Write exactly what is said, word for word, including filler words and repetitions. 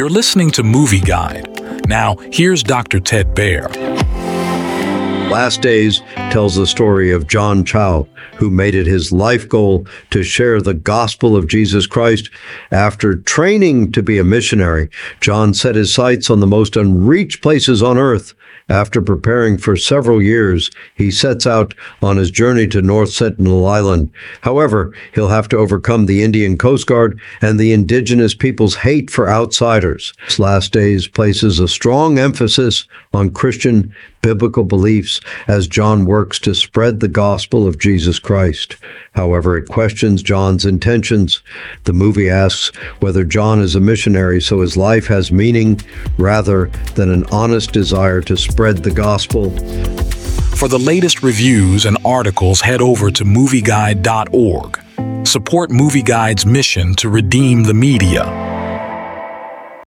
You're listening to Movie Guide. Now, here's Doctor Ted Baehr. Last Days tells the story of John Chow, who made it his life goal to share the gospel of Jesus Christ. After training to be a missionary, John set his sights on the most unreached places on earth. After preparing for several years, he sets out on his journey to North Sentinel Island. However, he'll have to overcome the Indian Coast Guard and the indigenous people's hate for outsiders. Last Days places a strong emphasis on Christian biblical beliefs as John works to spread the gospel of Jesus Christ. However, it questions John's intentions. The movie asks whether John is a missionary so his life has meaning rather than an honest desire to spread the gospel. For the latest reviews and articles, head over to movie guide dot org. Support Movie Guide's mission to redeem the media.